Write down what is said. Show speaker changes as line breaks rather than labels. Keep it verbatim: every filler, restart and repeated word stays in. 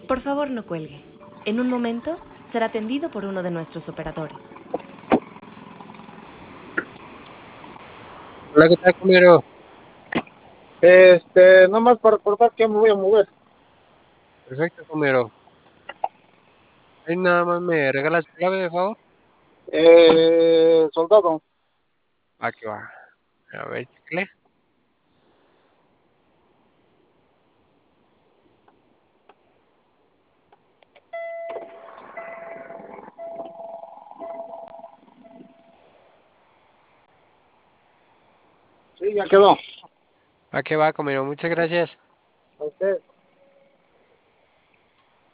Por favor, no cuelgue. En un momento será atendido por uno de nuestros operadores.
Hola, ¿qué tal, comero?
Este, nomás para recordar que me voy a mover.
Perfecto, comero. Ahí nada más me regalas tu clave, de favor.
Eh, soldado.
Va que va. A ver, chicle.
Sí, ya quedó.
Va que va, comero. Muchas gracias.
A usted.